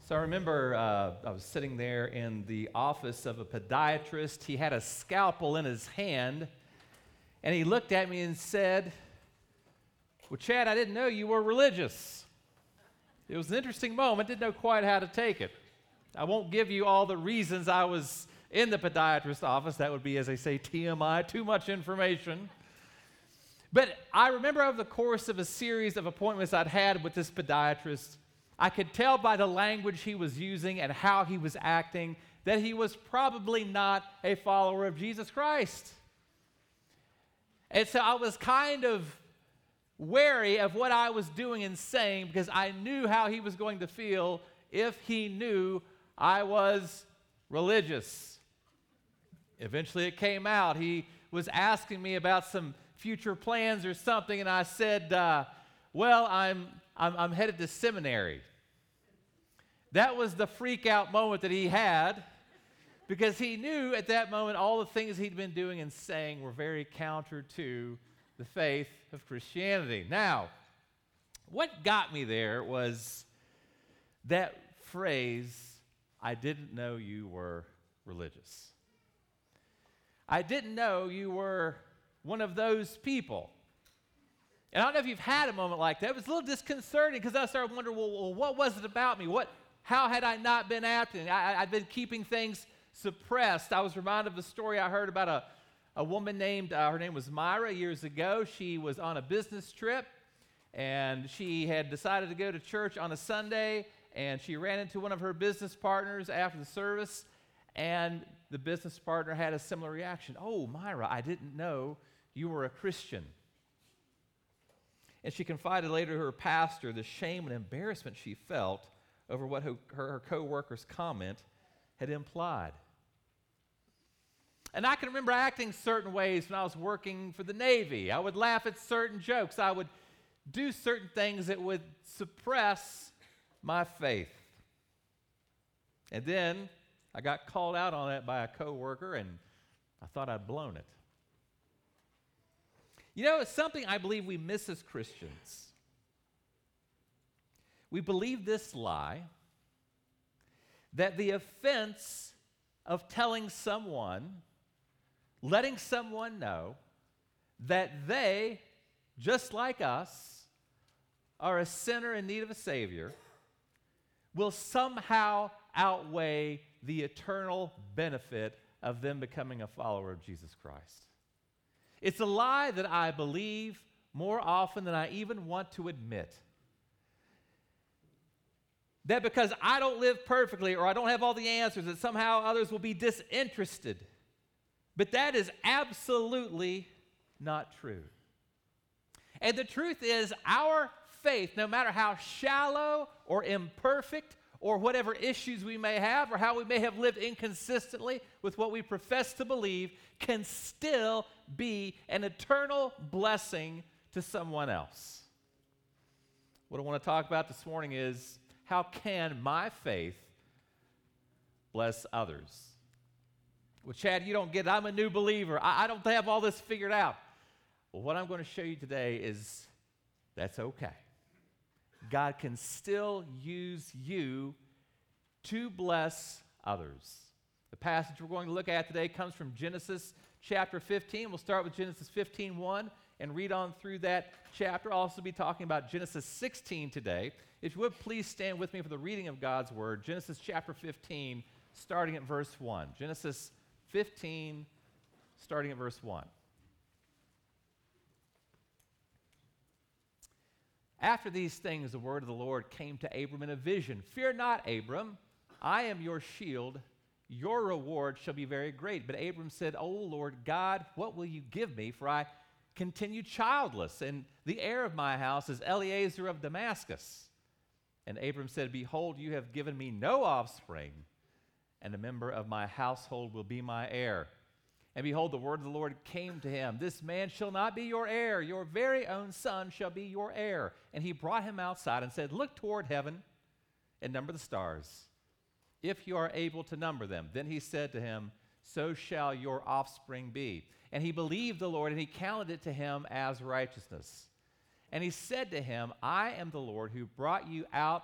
So I remember I was sitting there in the office of a podiatrist. He had a scalpel in his hand, and he looked at me and said, "Well, Chad, I didn't know you were religious." It was an interesting moment. Didn't know quite how to take it. I won't give you all the reasons I was in the podiatrist's office. That would be, as they say, TMI, too much information. But I remember over the course of a series of appointments I'd had with this podiatrist, I could tell by the language he was using and how he was acting that he was probably not a follower of Jesus Christ. And so I was kind of wary of what I was doing and saying because I knew how he was going to feel if he knew I was religious. Eventually it came out. He was asking me about some future plans or something, and I said, well, I'm headed to seminary. That was the freak out moment that he had because he knew at that moment all the things he'd been doing and saying were very counter to the faith of Christianity. Now, what got me there was that phrase, "I didn't know you were religious." I didn't know you were one of those people. And I don't know if you've had a moment like that. It was a little disconcerting because I started wondering, well, what was it about me? How had I not been acting? I'd been keeping things suppressed. I was reminded of the story I heard about a woman named, her name was Myra years ago. She was on a business trip, and she had decided to go to church on a Sunday, and she ran into one of her business partners after the service, and the business partner had a similar reaction. "Oh, Myra, I didn't know you were a Christian." And she confided later to her pastor the shame and embarrassment she felt over what her co-worker's comment had implied. And I can remember acting certain ways when I was working for the Navy. I would laugh at certain jokes. I would do certain things that would suppress my faith. And then I got called out on that by a coworker, and I thought I'd blown it. You know, it's something I believe we miss as Christians. We believe this lie that the offense of telling someone, letting someone know that they, just like us, are a sinner in need of a Savior, will somehow outweigh the eternal benefit of them becoming a follower of Jesus Christ. It's a lie that I believe more often than I even want to admit. That because I don't live perfectly or I don't have all the answers, that somehow others will be disinterested. But that is absolutely not true. And the truth is, our faith, no matter how shallow or imperfect or whatever issues we may have or how we may have lived inconsistently with what we profess to believe, can still be an eternal blessing to someone else. What I want to talk about this morning is, how can my faith bless others? Well, Chad, you don't get it. I'm a new believer. I don't have all this figured out. Well, what I'm going to show you today is that's okay. God can still use you to bless others. The passage we're going to look at today comes from Genesis chapter 15. We'll start with Genesis 15:1 and read on through that chapter. I'll also be talking about Genesis 16 today. If you would, please stand with me for the reading of God's word. Genesis chapter 15, starting at verse 1. Genesis 15, starting at verse 1. After these things, the word of the Lord came to Abram in a vision. "Fear not, Abram, I am your shield. Your reward shall be very great." But Abram said, "O Lord God, what will you give me? For I continue childless, and the heir of my house is Eliezer of Damascus." And Abram said, "Behold, you have given me no offspring, and a member of my household will be my heir." And behold, the word of the Lord came to him, "This man shall not be your heir. Your very own son shall be your heir." And he brought him outside and said, "Look toward heaven and number the stars, if you are able to number them." Then he said to him, "So shall your offspring be." And he believed the Lord, and he counted it to him as righteousness. And he said to him, "I am the Lord who brought you out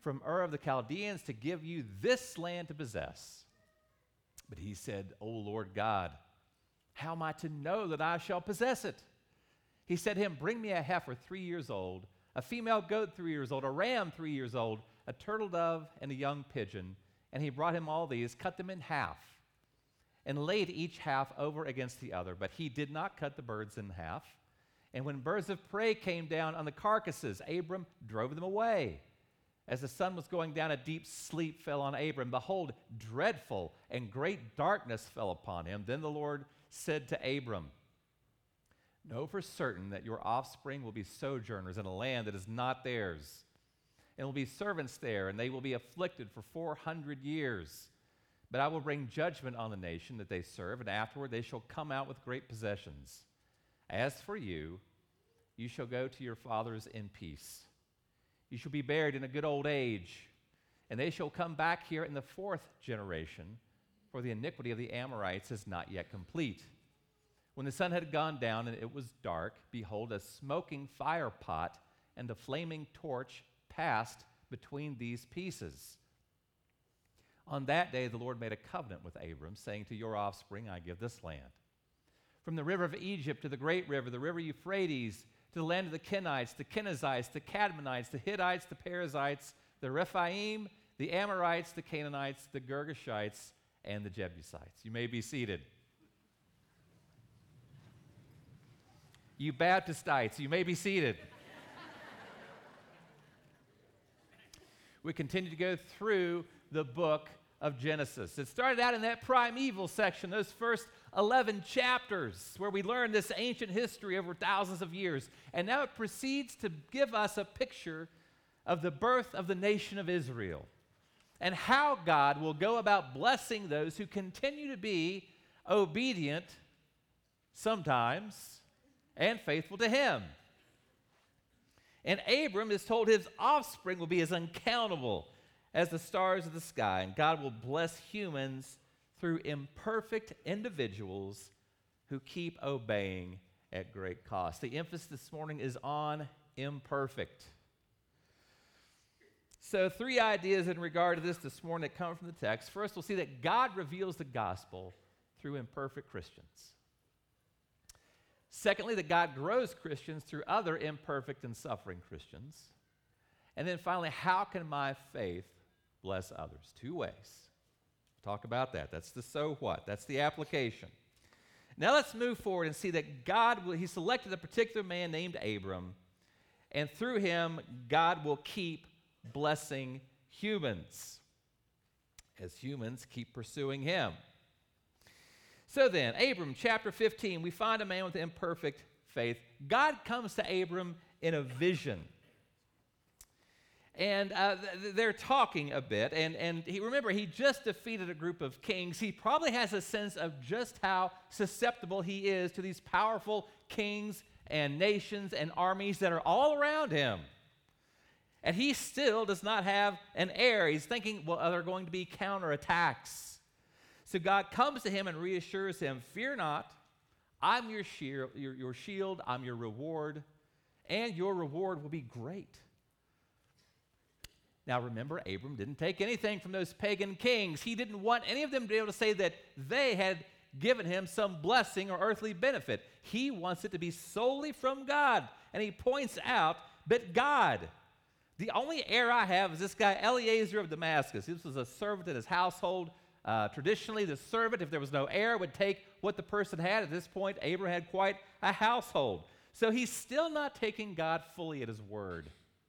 from Ur of the Chaldeans to give you this land to possess. But he said, O Lord God, how am I to know that I shall possess it? He said to him, bring me a heifer 3 years old, a female goat 3 years old, a ram 3 years old, a turtle dove, and a young pigeon. And he brought him all these, cut them in half, and laid each half over against the other. But he did not cut the birds in half. And when birds of prey came down on the carcasses, Abram drove them away. As the sun was going down, a deep sleep fell on Abram. Behold, dreadful and great darkness fell upon him. Then the Lord said to Abram, know for certain that your offspring will be sojourners in a land that is not theirs, and will be servants there, and they will be afflicted for 400 years. But I will bring judgment on the nation that they serve, and afterward they shall come out with great possessions. As for you, you shall go to your fathers in peace. You shall be buried in a good old age, and they shall come back here in the 4th generation, for the iniquity of the Amorites is not yet complete. When the sun had gone down and it was dark, behold, a smoking fire pot and a flaming torch passed between these pieces. On that day the Lord made a covenant with Abram, saying, to your offspring I give this land. From the river of Egypt to the great river, the river Euphrates, to the land of the Kenites, the Kenizzites, the Cadmonites, the Hittites, the Perizzites, the Rephaim, the Amorites, the Canaanites, the Girgashites, and the Jebusites. You may be seated. You Baptistites, you may be seated. We continue to go through the book of Genesis. It started out in that primeval section, those first 11 chapters, where we learn this ancient history over thousands of years. And now it proceeds to give us a picture of the birth of the nation of Israel and how God will go about blessing those who continue to be obedient sometimes and faithful to him. And Abram is told his offspring will be as uncountable as the stars of the sky, and God will bless humans through imperfect individuals who keep obeying at great cost. The emphasis this morning is on imperfect. So 3 ideas in regard to this morning that come from the text. First, we'll see that God reveals the gospel through imperfect Christians. Secondly, that God grows Christians through other imperfect and suffering Christians. And then finally, how can my faith bless others? 2 ways. Talk about that. That's the so what. That's the application. Now let's move forward and see that he selected a particular man named Abram, and through him, God will keep blessing humans as humans keep pursuing him. So then, Abram, chapter 15, we find a man with imperfect faith. God comes to Abram in a vision. And they're talking a bit, and he just defeated a group of kings. He probably has a sense of just how susceptible he is to these powerful kings and nations and armies that are all around him. And he still does not have an heir. He's thinking, well, are there going to be counterattacks? So God comes to him and reassures him, fear not, I'm your shield, I'm your reward, and your reward will be great. Now remember, Abram didn't take anything from those pagan kings. He didn't want any of them to be able to say that they had given him some blessing or earthly benefit. He wants it to be solely from God. And he points out, but God, the only heir I have is this guy Eliezer of Damascus. This was a servant in his household. Traditionally, the servant, if there was no heir, would take what the person had. At this point, Abram had quite a household. So he's still not taking God fully at his word.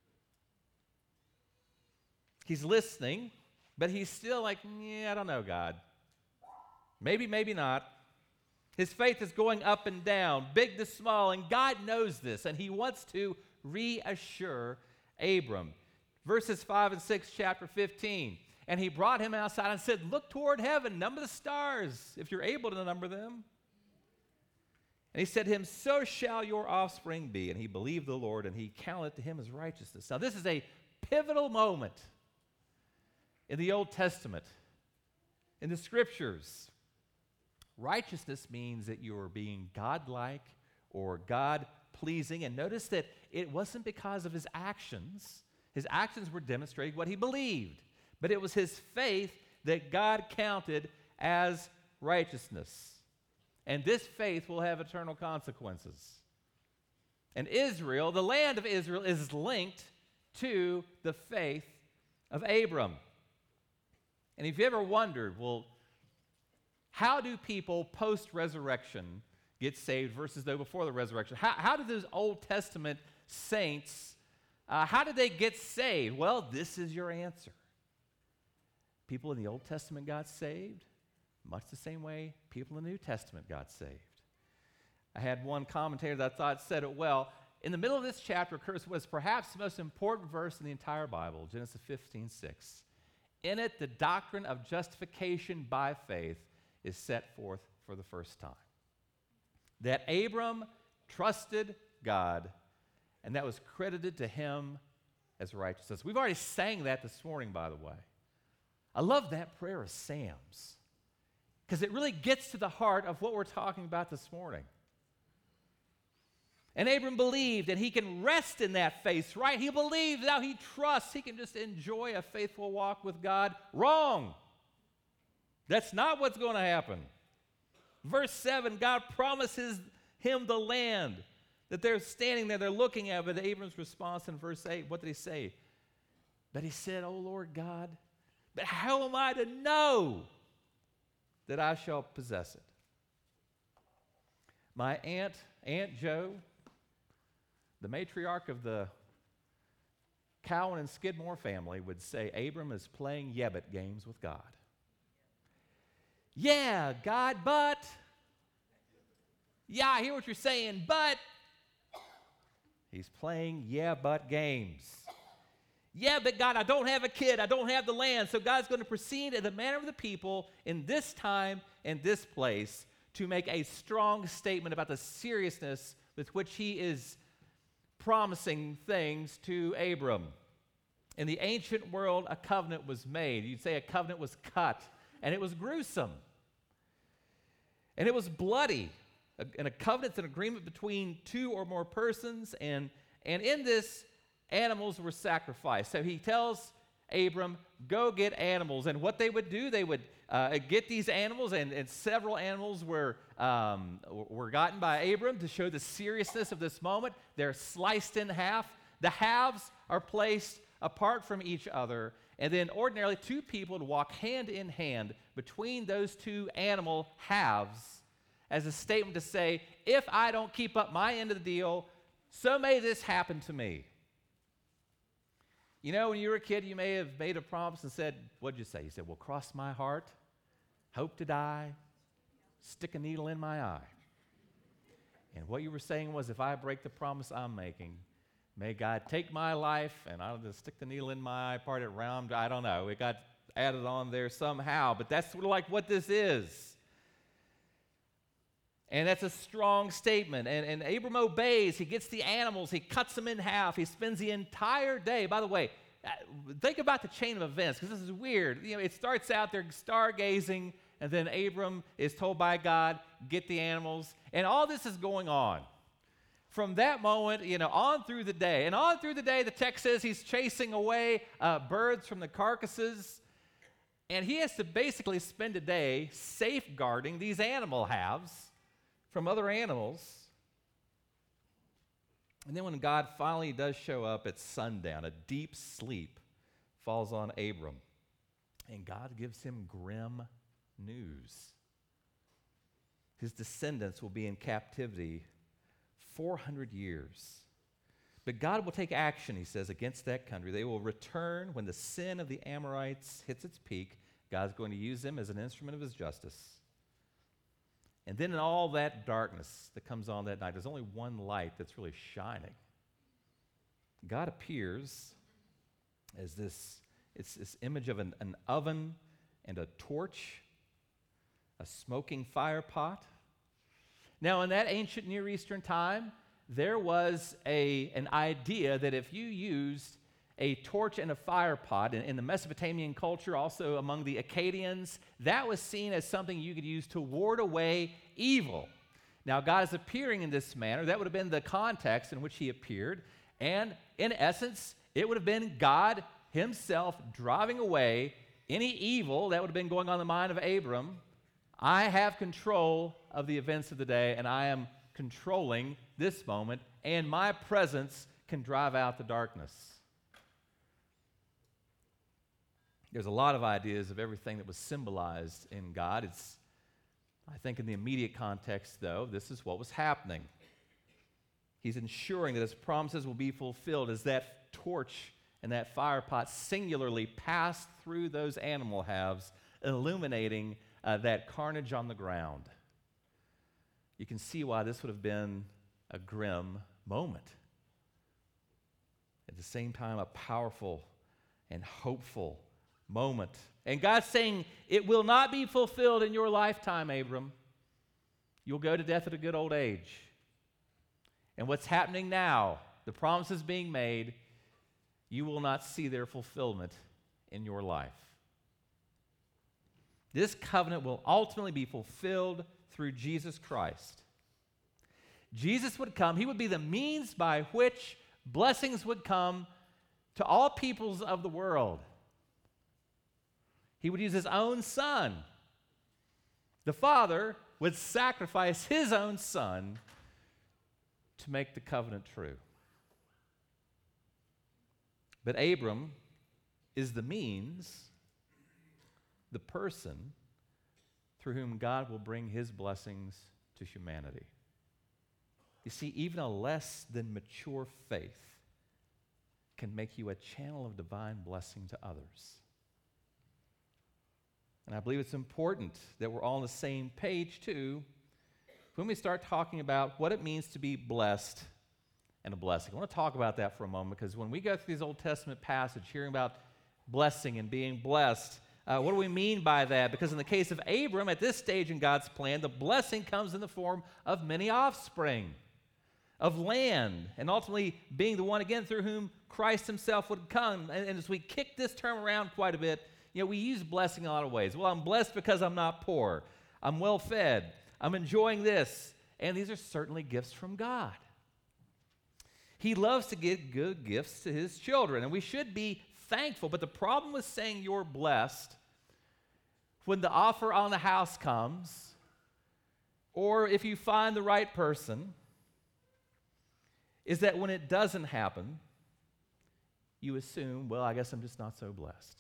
He's listening, but he's still like, I don't know, God. Maybe, maybe not. His faith is going up and down, big to small, and God knows this, and he wants to reassure Abram. Verses 5 and 6, chapter 15. And he brought him outside and said, look toward heaven, number the stars, if you're able to number them. And he said to him, so shall your offspring be. And he believed the Lord, and he counted to him as righteousness. Now, this is a pivotal moment in the Old Testament, in the Scriptures. Righteousness means that you are being God-like or God-pleasing. And notice that it wasn't because of his actions. His actions were demonstrating what he believed. But it was his faith that God counted as righteousness. And this faith will have eternal consequences. And Israel, the land of Israel, is linked to the faith of Abram. And if you ever wondered, well, how do people post-resurrection get saved versus though before the resurrection? How did those Old Testament saints, how did they get saved? Well, this is your answer. People in the Old Testament got saved, much the same way people in the New Testament got saved. I had one commentator that I thought said it well. In the middle of this chapter occurs what is perhaps the most important verse in the entire Bible, Genesis 15:6. In it, the doctrine of justification by faith is set forth for the first time. That Abram trusted God, and that was credited to him as righteousness. We've already sang that this morning, by the way. I love that prayer of Sam's, because it really gets to the heart of what we're talking about this morning. And Abram believed, and he can rest in that faith, right? He believes, now he trusts, he can just enjoy a faithful walk with God. Wrong. That's not what's going to happen. Verse 7, God promises him the land that they're standing there, they're looking at. But Abram's response in verse 8, what did he say? But he said, "O Lord God, but how am I to know that I shall possess it?" My Aunt Jo, the matriarch of the Cowan and Skidmore family, would say Abram is playing Yebbet games with God. Yeah, God, but. Yeah, I hear what you're saying, but. He's playing but games. Yeah, but God, I don't have a kid. I don't have the land. So God's going to proceed in the manner of the people in this time and this place to make a strong statement about the seriousness with which he is promising things to Abram. In the ancient world, a covenant was made. You'd say a covenant was cut, and it was gruesome. And it was bloody. And a covenant's an agreement between two or more persons, and in this, animals were sacrificed. So he tells Abram, go get animals. And what they would do, they would get these animals, and several animals were gotten by Abram to show the seriousness of this moment. They're sliced in half. The halves are placed apart from each other, and then ordinarily two people would walk hand in hand between those two animal halves as a statement to say, if I don't keep up my end of the deal, so may this happen to me. You know, when you were a kid, you may have made a promise and said, what'd you say? You said, well, cross my heart, hope to die, stick a needle in my eye. And what you were saying was, if I break the promise I'm making, may God take my life, and I'll just stick the needle in my eye, part it round. I don't know. It got added on there somehow, but that's sort of like what this is. And that's a strong statement. And Abram obeys. He gets the animals. He cuts them in half. He spends the entire day. By the way, think about the chain of events, because this is weird. You know, it starts out, they're stargazing, and then Abram is told by God, get the animals. And all this is going on. From that moment, on through the day. And on through the day, the text says he's chasing away birds from the carcasses. And he has to basically spend a day safeguarding these animal halves from other animals. And then when God finally does show up at sundown, a deep sleep falls on Abram. And God gives him grim news. His descendants will be in captivity 400 years. But God will take action, he says, against that country. They will return when the sin of the Amorites hits its peak. God's going to use them as an instrument of his justice. And then in all that darkness that comes on that night, there's only one light that's really shining. God appears as this image of an oven and a torch, a smoking fire pot. Now, in that ancient Near Eastern time, there was an idea that if you used a torch and a fire pot in the Mesopotamian culture, also among the Akkadians, that was seen as something you could use to ward away evil. Now, God is appearing in this manner. That would have been the context in which he appeared. And in essence, It would have been God himself driving away any evil that would have been going on in the mind of Abram. I have control of the events of the day, and I am controlling this moment, and my presence can drive out the darkness. There's a lot of ideas of everything that was symbolized in God. I think in the immediate context, though, this is what was happening. He's ensuring that his promises will be fulfilled as that torch and that fire pot singularly passed through those animal halves, illuminating that carnage on the ground. You can see why this would have been a grim moment. At the same time, a powerful and hopeful moment. And God's saying, it will not be fulfilled in your lifetime, Abram. You'll go to death at a good old age. And what's happening now, the promises being made, you will not see their fulfillment in your life. This covenant will ultimately be fulfilled through Jesus Christ. Jesus would come. He would be the means by which blessings would come to all peoples of the world. He would use his own son. The Father would sacrifice his own son to make the covenant true. But Abram is the means, the person through whom God will bring his blessings to humanity. You see, even a less than mature faith can make you a channel of divine blessing to others. And I believe it's important that we're all on the same page, too, when we start talking about what it means to be blessed and a blessing. I want to talk about that for a moment, because when we go through these Old Testament passages, hearing about blessing and being blessed, what do we mean by that? Because in the case of Abram, at this stage in God's plan, the blessing comes in the form of many offspring, of land, and ultimately being the one, again, through whom Christ himself would come. And as we kick this term around quite a bit, we use blessing in a lot of ways. Well, I'm blessed because I'm not poor. I'm well fed. I'm enjoying this. And these are certainly gifts from God. He loves to give good gifts to his children, and we should be thankful. But the problem with saying you're blessed when the offer on the house comes, or if you find the right person, is that when it doesn't happen, you assume, well, I guess I'm just not so blessed.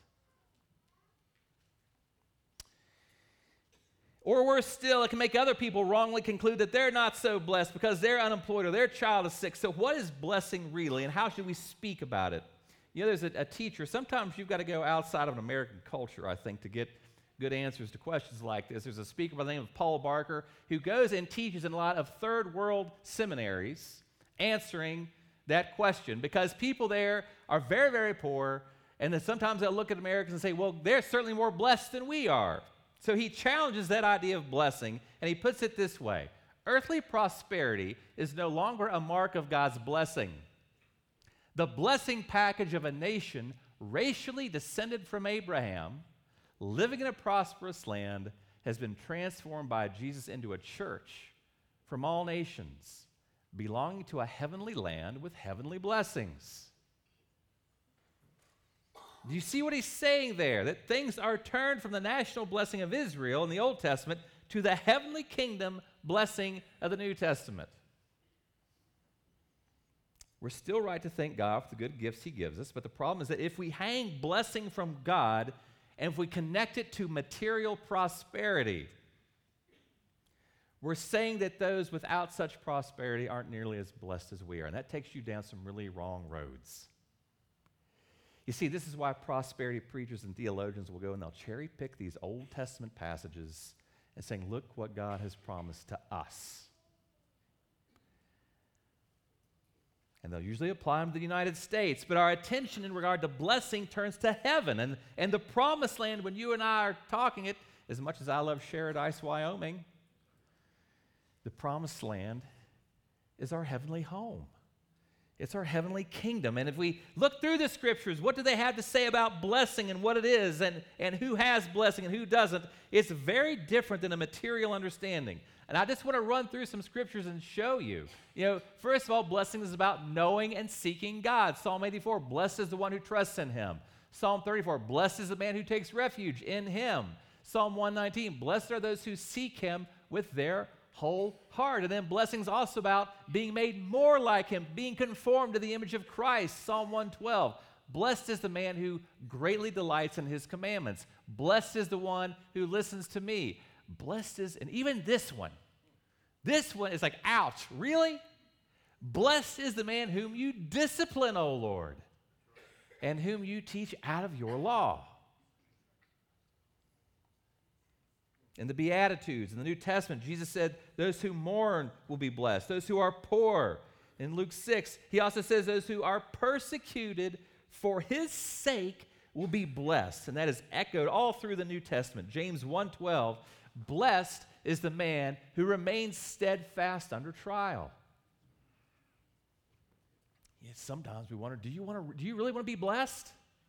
Or worse still, it can make other people wrongly conclude that they're not so blessed because they're unemployed or their child is sick. So what is blessing really, and how should we speak about it? There's a teacher. Sometimes you've got to go outside of an American culture, I think, to get good answers to questions like this. There's a speaker by the name of Paul Barker who goes and teaches in a lot of third world seminaries answering that question, because people there are very, very poor, and then sometimes they'll look at Americans and say, well, they're certainly more blessed than we are. So he challenges that idea of blessing, and he puts it this way: earthly prosperity is no longer a mark of God's blessing. The blessing package of a nation racially descended from Abraham, living in a prosperous land, has been transformed by Jesus into a church from all nations, belonging to a heavenly land with heavenly blessings. Do you see what he's saying there? That things are turned from the national blessing of Israel in the Old Testament to the heavenly kingdom blessing of the New Testament. We're still right to thank God for the good gifts he gives us, but the problem is that if we hang blessing from God and if we connect it to material prosperity, we're saying that those without such prosperity aren't nearly as blessed as we are, and that takes you down some really wrong roads. You see, this is why prosperity preachers and theologians will go and they'll cherry pick these Old Testament passages and saying, look what God has promised to us. And they'll usually apply them to the United States, but our attention in regard to blessing turns to heaven. And the promised land, when you and I are talking it, as much as I love Paradise, Wyoming, the promised land is our heavenly home. It's our heavenly kingdom. And if we look through the scriptures, what do they have to say about blessing and what it is and who has blessing and who doesn't? It's very different than a material understanding. And I just want to run through some scriptures and show you. First of all, blessing is about knowing and seeking God. Psalm 84, blessed is the one who trusts in him. Psalm 34, blessed is the man who takes refuge in him. Psalm 119, blessed are those who seek him with their whole heart. And then blessings also about being made more like him, being conformed to the image of Christ. Psalm 112, blessed is the man who greatly delights in his commandments. Blessed is the one who listens to me. Blessed is, and even this one is like, ouch, really? Blessed is the man whom you discipline, O Lord, and whom you teach out of your law. In the Beatitudes, in the New Testament, Jesus said, those who mourn will be blessed, those who are poor. In Luke 6, he also says those who are persecuted for his sake will be blessed. And that is echoed all through the New Testament. James 1:12, blessed is the man who remains steadfast under trial. Yet sometimes we wonder, do you really want to be blessed?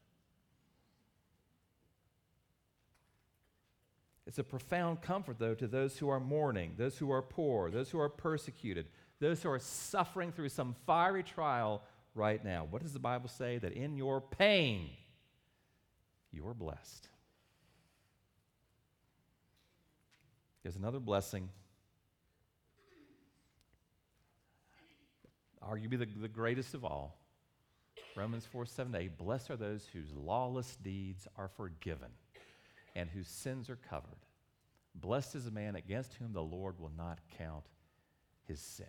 It's a profound comfort, though, to those who are mourning, those who are poor, those who are persecuted, those who are suffering through some fiery trial right now. What does the Bible say? That in your pain, you're blessed. There's another blessing, arguably the greatest of all. Romans 4:7-8, blessed are those whose lawless deeds are forgiven and whose sins are covered. Blessed is the man against whom the Lord will not count his sin.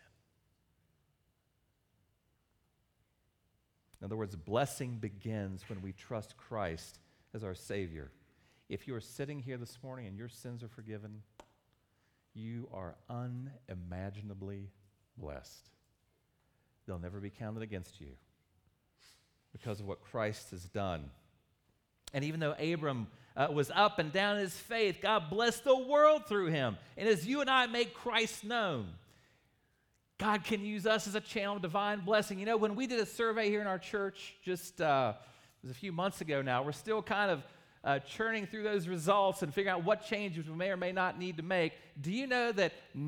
In other words, blessing begins when we trust Christ as our Savior. If you are sitting here this morning and your sins are forgiven, you are unimaginably blessed. They'll never be counted against you because of what Christ has done. And even though Abram was up and down in his faith, God blessed the world through him. And as you and I make Christ known, God can use us as a channel of divine blessing. When we did a survey here in our church it was a few months ago now, we're still kind of churning through those results and figuring out what changes we may or may not need to make. Do you know that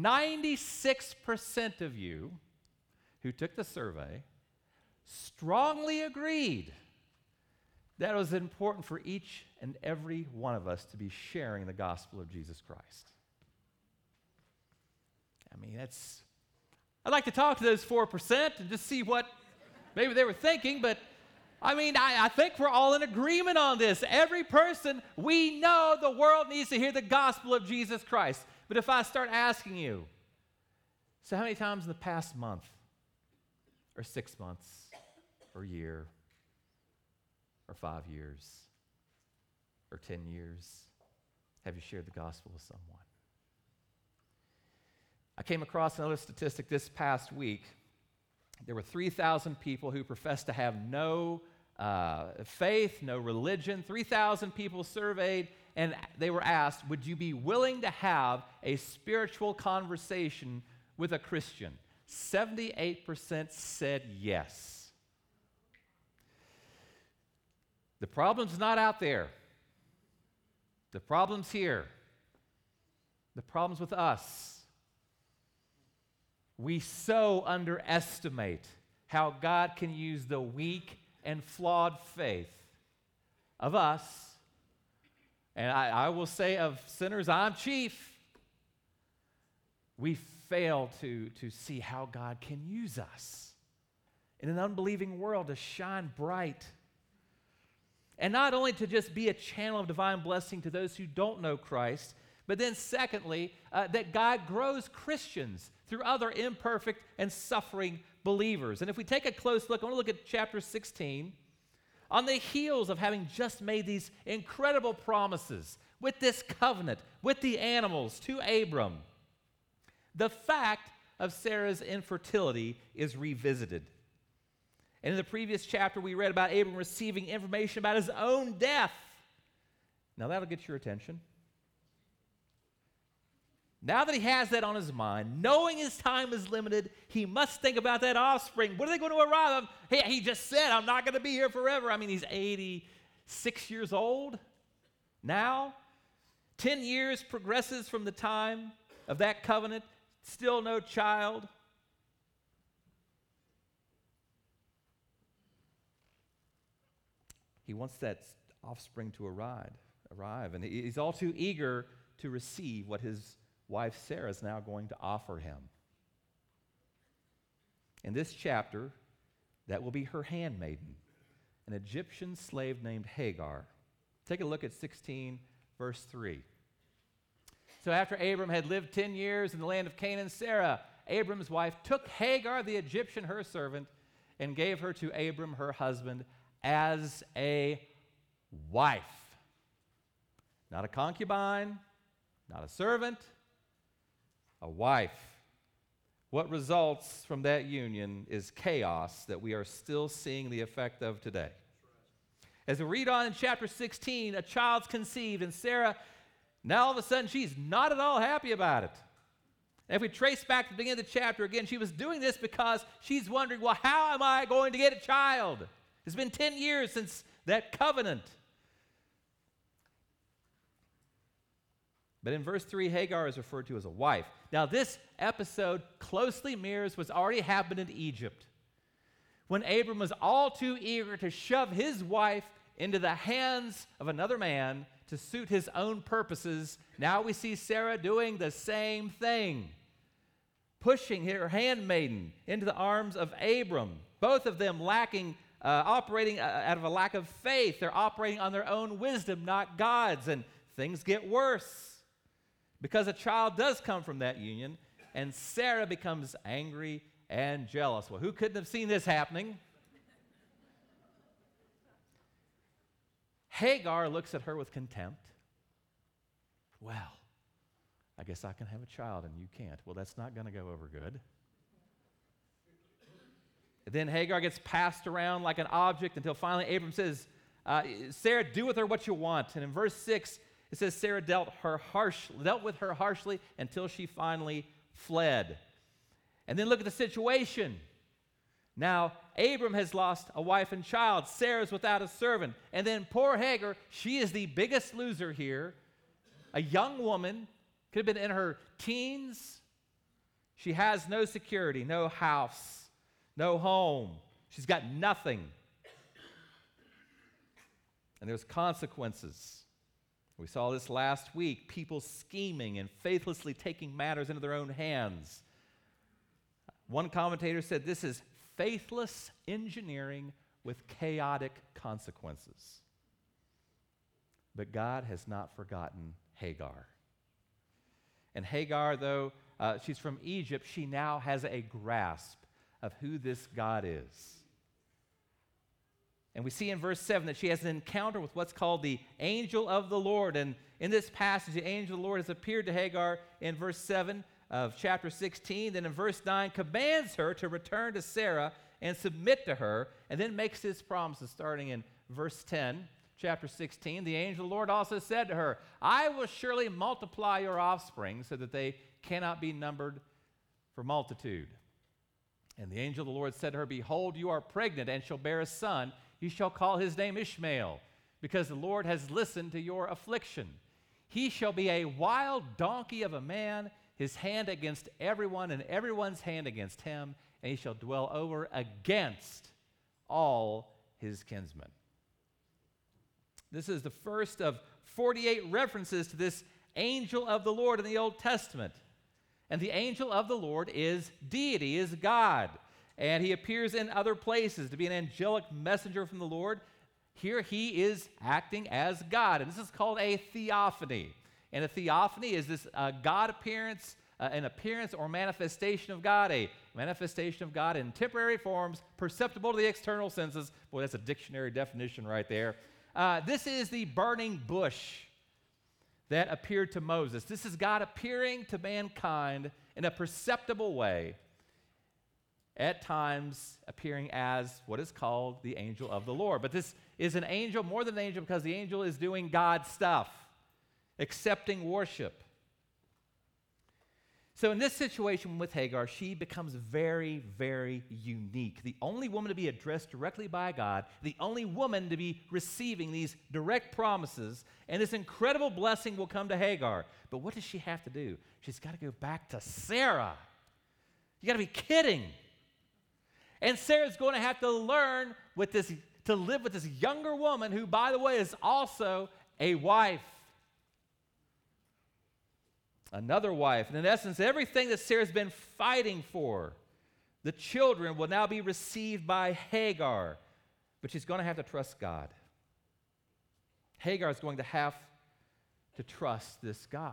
96% of you who took the survey strongly agreed that it was important for each and every one of us to be sharing the gospel of Jesus Christ? I'd like to talk to those 4% and just see what maybe they were thinking, but I think we're all in agreement on this. Every person, we know the world needs to hear the gospel of Jesus Christ. But if I start asking you, so how many times in the past month, or 6 months, or year, or 5 years, or 10 years, have you shared the gospel with someone? I came across another statistic this past week. There were 3,000 people who professed to have no faith, no religion. 3,000 people surveyed, and they were asked, would you be willing to have a spiritual conversation with a Christian? 78% said yes. The problem's not out there. The problem's here. The problem's with us. We so underestimate how God can use the weak and flawed faith of us. And I will say of sinners, I'm chief. We fail to see how God can use us in an unbelieving world to shine bright. And not only to just be a channel of divine blessing to those who don't know Christ, but then secondly, that God grows Christians through other imperfect and suffering believers. And if we take a close look, I want to look at chapter 16. On the heels of having just made these incredible promises with this covenant, with the animals to Abram, the fact of Sarah's infertility is revisited. And in the previous chapter, we read about Abram receiving information about his own death. Now that'll get your attention. Now that he has that on his mind, knowing his time is limited, he must think about that offspring. When are they going to arrive? He just said, I'm not going to be here forever. I mean, he's 86 years old now. 10 years progresses from the time of that covenant, still no child. He wants that offspring to arrive, and he's all too eager to receive what his wife Sarah is now going to offer him. In this chapter, that will be her handmaiden, an Egyptian slave named Hagar. Take a look at 16, verse 3. So after Abram had lived 10 years in the land of Canaan, Sarah, Abram's wife, took Hagar the Egyptian, her servant, and gave her to Abram, her husband, as a wife. Not a concubine, not a servant, a wife. What results from that union is chaos that we are still seeing the effect of today. As we read on in chapter 16, a child's conceived, and Sarah, now all of a sudden, she's not at all happy about it. And if we trace back to the beginning of the chapter again, she was doing this because she's wondering, well, how am I going to get a child? It's been 10 years since that covenant. But in verse 3, Hagar is referred to as a wife. Now, this episode closely mirrors what's already happened in Egypt, when Abram was all too eager to shove his wife into the hands of another man to suit his own purposes. Now we see Sarah doing the same thing, pushing her handmaiden into the arms of Abram. Both of them operating out of a lack of faith. They're operating on their own wisdom, not God's, and things get worse because a child does come from that union, and Sarah becomes angry and jealous. Well, who couldn't have seen this happening? Hagar looks at her with contempt. Well, I guess I can have a child and you can't. Well, that's not going to go over good. Then Hagar gets passed around like an object until finally Abram says, Sarah, do with her what you want. And in verse 6, it says Sarah dealt with her harshly until she finally fled. And then look at the situation. Now, Abram has lost a wife and child. Sarah's without a servant. And then poor Hagar, she is the biggest loser here. A young woman, could have been in her teens. She has no security, no house, no home. She's got nothing. And there's consequences. We saw this last week, people scheming and faithlessly taking matters into their own hands. One commentator said this is faithless engineering with chaotic consequences. But God has not forgotten Hagar. And Hagar, though she's from Egypt, she now has a grasp of who this God is. And we see in verse 7 that she has an encounter with what's called the angel of the Lord. And in this passage, the angel of the Lord has appeared to Hagar in verse 7 of chapter 16. Then in verse 9, commands her to return to Sarah and submit to her, and then makes his promises starting in verse 10, chapter 16. The angel of the Lord also said to her, I will surely multiply your offspring so that they cannot be numbered for multitude. And the angel of the Lord said to her, behold, you are pregnant and shall bear a son. You shall call his name Ishmael, because the Lord has listened to your affliction. He shall be a wild donkey of a man, his hand against everyone, and everyone's hand against him, and he shall dwell over against all his kinsmen. This is the first of 48 references to this angel of the Lord in the Old Testament. And the angel of the Lord is deity, is God. And he appears in other places to be an angelic messenger from the Lord. Here he is acting as God. And this is called a theophany. And a theophany is this God appearance, an appearance or manifestation of God, a manifestation of God in temporary forms, perceptible to the external senses. Boy, that's a dictionary definition right there. This is the burning bush that appeared to Moses. This is God appearing to mankind in a perceptible way, at times appearing as what is called the angel of the Lord. But this is an angel, more than an angel, because the angel is doing God stuff, accepting worship. So in this situation with Hagar, she becomes very, very unique. The only woman to be addressed directly by God, the only woman to be receiving these direct promises, and this incredible blessing will come to Hagar. But what does she have to do? She's got to go back to Sarah. You got to be kidding. And Sarah's going to have to learn to live with this younger woman who, by the way, is also a wife. Another wife. And in essence, everything that Sarah's been fighting for, the children will now be received by Hagar. But she's going to have to trust God. Hagar is going to have to trust this God.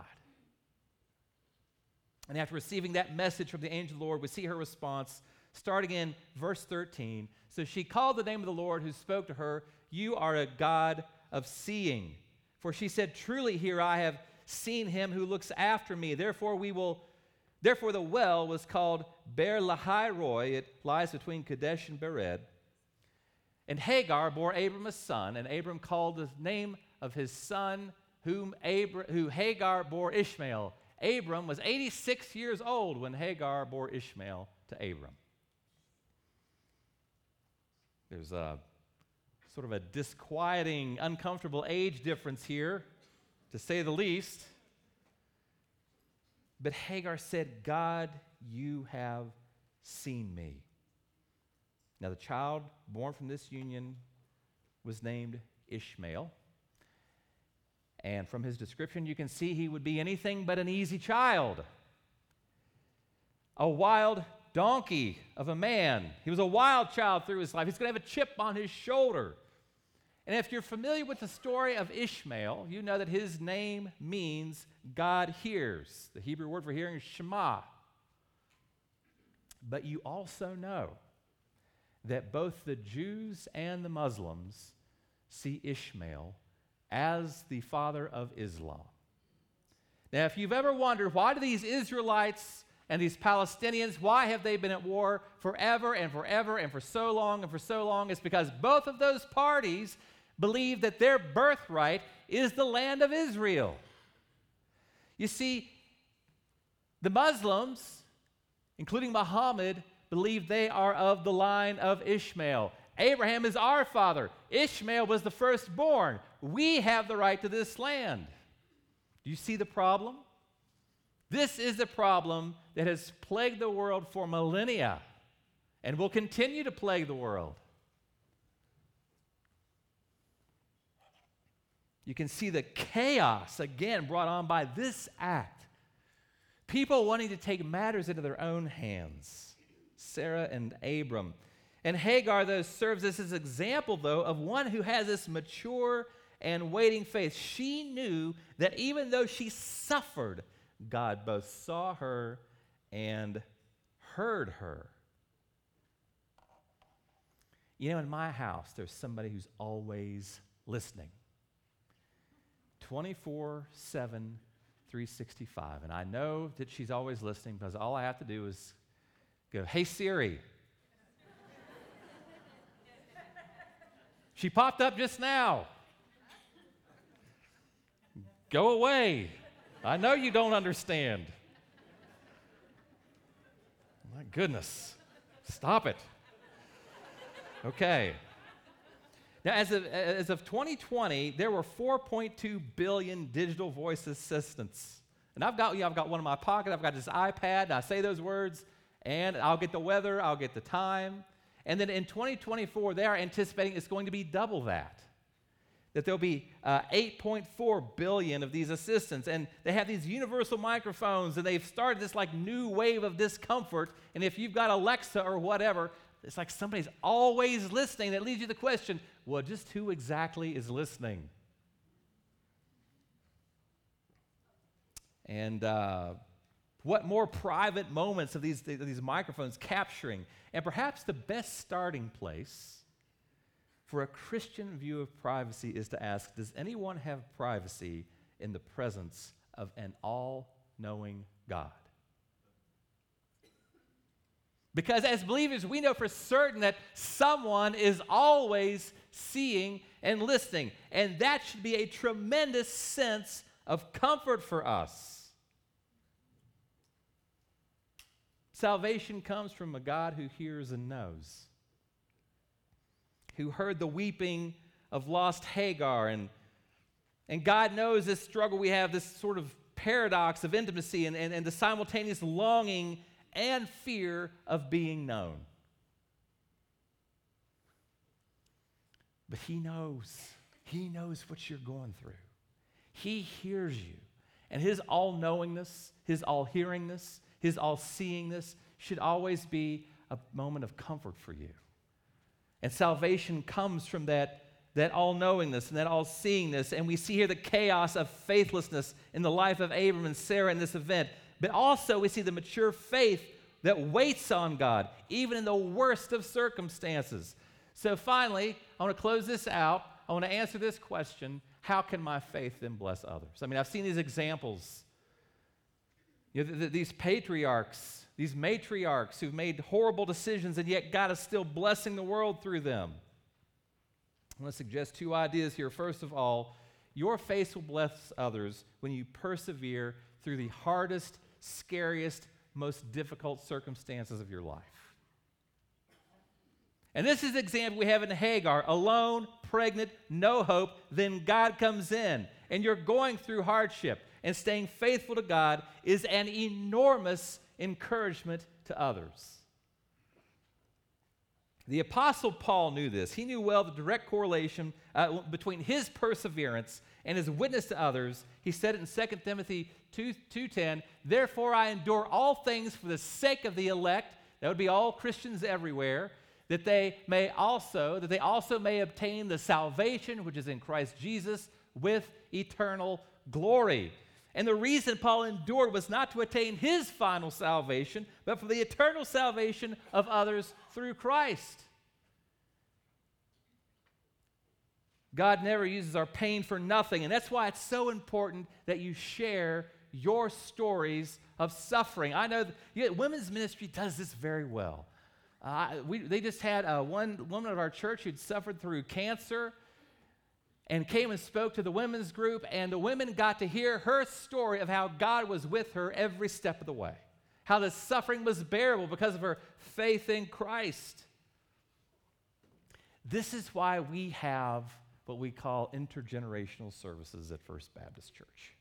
And after receiving that message from the angel of the Lord, we see her response starting in verse 13. So she called the name of the Lord who spoke to her, "You are a God of seeing." For she said, "Truly here I have seen him who looks after me. Therefore the well was called Ber Lahai Roi. It lies between Kadesh and Bered. And Hagar bore Abram a son, and Abram called the name of his son who Hagar bore Ishmael. Abram was 86 years old when Hagar bore Ishmael to Abram. There's a sort of a disquieting, uncomfortable age difference here, to say the least. But Hagar said, "God, you have seen me." Now, the child born from this union was named Ishmael. And from his description, you can see he would be anything but an easy child. A wild donkey of a man. He was a wild child through his life. He's going to have a chip on his shoulder. And if you're familiar with the story of Ishmael, you know that his name means God hears. The Hebrew word for hearing is Shema. But you also know that both the Jews and the Muslims see Ishmael as the father of Islam. Now, if you've ever wondered, why do these Israelites and these Palestinians, why have they been at war forever and forever and for so long and for so long? It's because both of those parties believe that their birthright is the land of Israel. You see, the Muslims, including Muhammad, believe they are of the line of Ishmael. Abraham is our father. Ishmael was the firstborn. We have the right to this land. Do you see the problem? This is the problem that has plagued the world for millennia and will continue to plague the world. You can see the chaos, again, brought on by this act. People wanting to take matters into their own hands. Sarah and Abram. And Hagar, though, serves as an example, though, of one who has this mature and waiting faith. She knew that even though she suffered, God both saw her and heard her. You know, in my house, there's somebody who's always listening. 24/7, 365. And I know that she's always listening because all I have to do is go, "Hey, Siri." She popped up just now. Go away. I know you don't understand. My goodness. Stop it. Okay. Now, as of 2020, there were 4.2 billion digital voice assistants. And I've got one in my pocket. I've got this iPad, and I say those words, and I'll get the weather, I'll get the time. And then in 2024, they are anticipating it's going to be double that. That there'll be 8.4 billion of these assistants. And they have these universal microphones, and they've started this like new wave of discomfort. And if you've got Alexa or whatever, it's like somebody's always listening. That leads you to the question, well, just who exactly is listening? And what more private moments of these microphones capturing? And perhaps the best starting place for a Christian view of privacy is to ask, does anyone have privacy in the presence of an all-knowing God? Because as believers, we know for certain that someone is always seeing and listening, and that should be a tremendous sense of comfort for us. Salvation comes from a God who hears and knows, who heard the weeping of lost Hagar. And God knows this struggle we have, this sort of paradox of intimacy and the simultaneous longing and fear of being known. But He knows. He knows what you're going through. He hears you. And His all-knowingness, His all-hearingness, His all-seeingness should always be a moment of comfort for you. And salvation comes from that all-knowingness and that all-seeingness. And we see here the chaos of faithlessness in the life of Abram and Sarah in this event. But also we see the mature faith that waits on God, even in the worst of circumstances. So finally, I want to close this out. I want to answer this question: how can my faith then bless others? I mean, I've seen these examples. These patriarchs, these matriarchs who've made horrible decisions, and yet God is still blessing the world through them. I want to suggest two ideas here. First of all, your faith will bless others when you persevere through the hardest, scariest, most difficult circumstances of your life. And this is the example we have in Hagar: alone, pregnant, no hope. Then God comes in, and you're going through hardship, and staying faithful to God is an enormous encouragement to others. The Apostle Paul knew this. He knew well the direct correlation between his perseverance and his witness to others. He said it in 2 Timothy 2:10, "Therefore I endure all things for the sake of the elect," that would be all Christians everywhere, that they also may obtain the salvation which is in Christ Jesus with eternal glory. And the reason Paul endured was not to attain his final salvation, but for the eternal salvation of others through Christ. God never uses our pain for nothing, and that's why it's so important that you share your stories of suffering. I know women's ministry does this very well. They just had one woman of our church who'd suffered through cancer and came and spoke to the women's group, and the women got to hear her story of how God was with her every step of the way, how the suffering was bearable because of her faith in Christ. This is why we have what we call intergenerational services at First Baptist Church.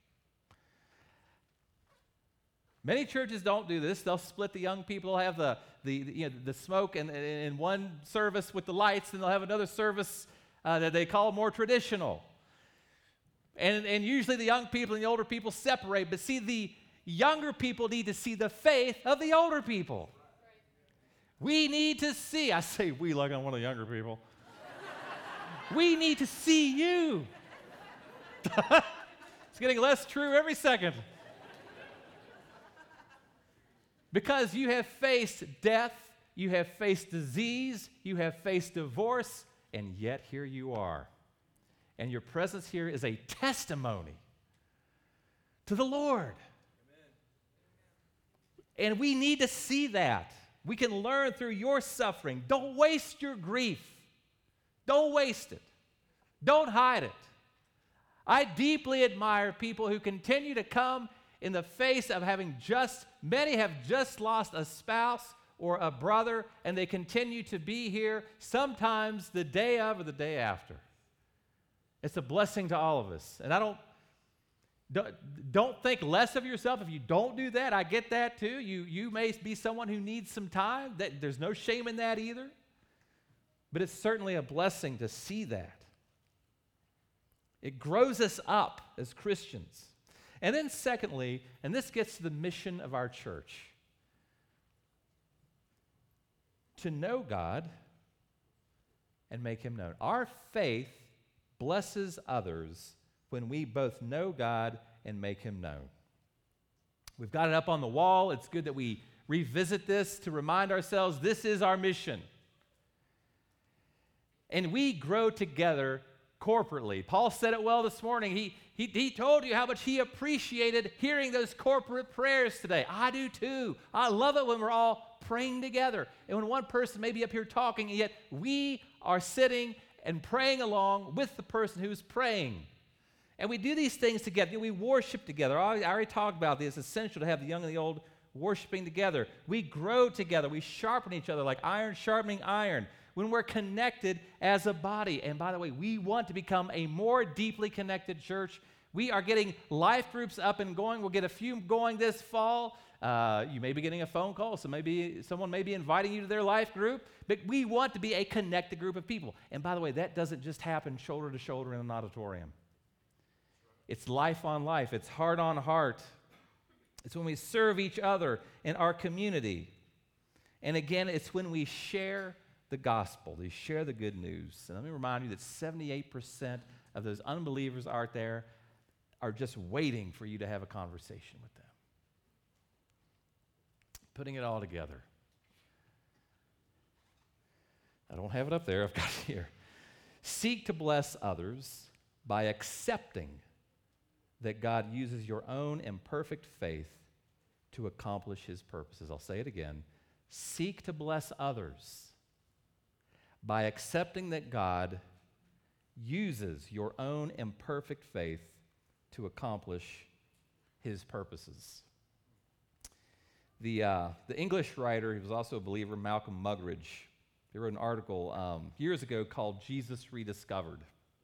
Many churches don't do this. They'll split the young people. They'll have the smoke in one service with the lights, and they'll have another service that they call more traditional. And usually the young people and the older people separate. But see, the younger people need to see the faith of the older people. We need to see. I say we like I'm one of the younger people. We need to see you. It's getting less true every second. Because you have faced death, you have faced disease, you have faced divorce, and yet here you are. And your presence here is a testimony to the Lord. Amen. And we need to see that. We can learn through your suffering. Don't waste your grief. Don't waste it. Don't hide it. I deeply admire people who continue to come in the face of many have just lost a spouse or a brother, and they continue to be here, sometimes the day of or the day after. It's a blessing to all of us. And don't think less of yourself if you don't do that. I get that too. You may be someone who needs some time. There's no shame in that either. But it's certainly a blessing to see that. It grows us up as Christians. And then secondly, and this gets to the mission of our church, to know God and make Him known. Our faith blesses others when we both know God and make Him known. We've got it up on the wall. It's good that we revisit this to remind ourselves this is our mission. And we grow together corporately. Paul said it well this morning. He told you how much he appreciated hearing those corporate prayers today. I do too. I love it when we're all praying together. And when one person may be up here talking, and yet we are sitting and praying along with the person who's praying. And we do these things together. We worship together. I already talked about this. It's essential to have the young and the old worshiping together. We grow together. We sharpen each other like iron sharpening iron when we're connected as a body. And by the way, we want to become a more deeply connected church. We are getting life groups up and going. We'll get a few going this fall. You may be getting a phone call, so maybe someone may be inviting you to their life group. But we want to be a connected group of people. And by the way, that doesn't just happen shoulder to shoulder in an auditorium. It's life on life. It's heart on heart. It's when we serve each other in our community. And again, it's when we share the gospel. We share the good news. And let me remind you that 78% of those unbelievers out there are just waiting for you to have a conversation with them. Putting it all together. I don't have it up there. I've got it here. Seek to bless others by accepting that God uses your own imperfect faith to accomplish his purposes. I'll say it again. Seek to bless others by accepting that God uses your own imperfect faith to accomplish his purposes. The English writer, he was also a believer, Malcolm Muggeridge, he wrote an article years ago called Jesus Rediscovered.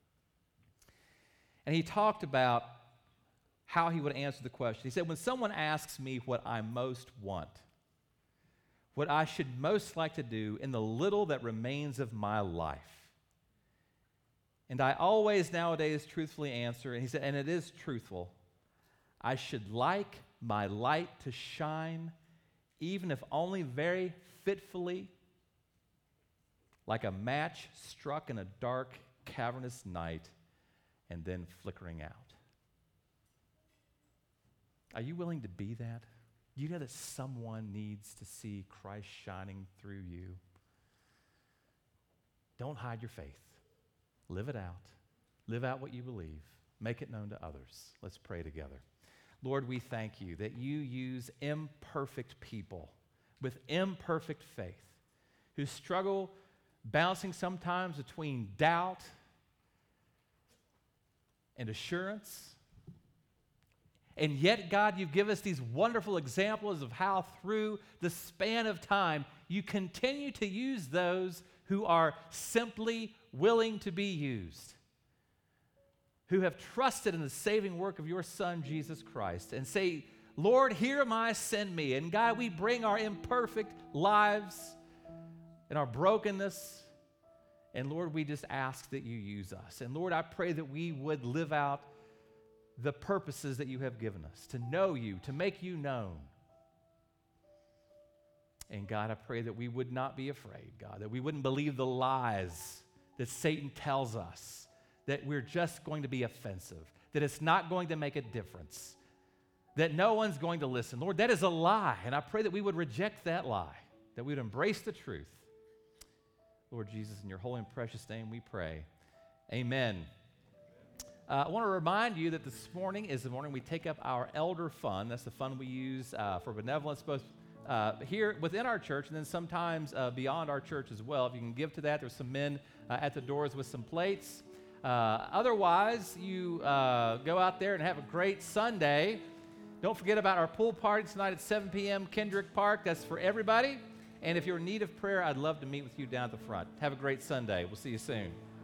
And he talked about how he would answer the question. He said, when someone asks me what I most want, what I should most like to do in the little that remains of my life, and I always nowadays truthfully answer, and he said, and it is truthful, I should like my light to shine, even if only very fitfully, like a match struck in a dark, cavernous night and then flickering out. Are you willing to be that? Do you know that someone needs to see Christ shining through you? Don't hide your faith. Live it out. Live out what you believe. Make it known to others. Let's pray together. Lord, we thank you that you use imperfect people with imperfect faith who struggle bouncing sometimes between doubt and assurance. And yet, God, you've given us these wonderful examples of how through the span of time you continue to use those who are simply willing to be used, who have trusted in the saving work of your Son, Jesus Christ, and say, Lord, here am I, send me. And God, we bring our imperfect lives and our brokenness, and Lord, we just ask that you use us. And Lord, I pray that we would live out the purposes that you have given us, to know you, to make you known. And God, I pray that we would not be afraid, God, that we wouldn't believe the lies that Satan tells us, that we're just going to be offensive, that it's not going to make a difference, that no one's going to listen. Lord, that is a lie, and I pray that we would reject that lie, that we would embrace the truth. Lord Jesus, in your holy and precious name we pray. Amen. I want to remind you that this morning is the morning we take up our elder fund. That's the fund we use for benevolence, both here within our church and then sometimes beyond our church as well. If you can give to that, there's some men at the doors with some plates. Otherwise, you go out there and have a great Sunday. Don't forget about our pool party tonight at 7 p.m. Kendrick Park. That's for everybody. And if you're in need of prayer, I'd love to meet with you down at the front. Have a great Sunday. We'll see you soon.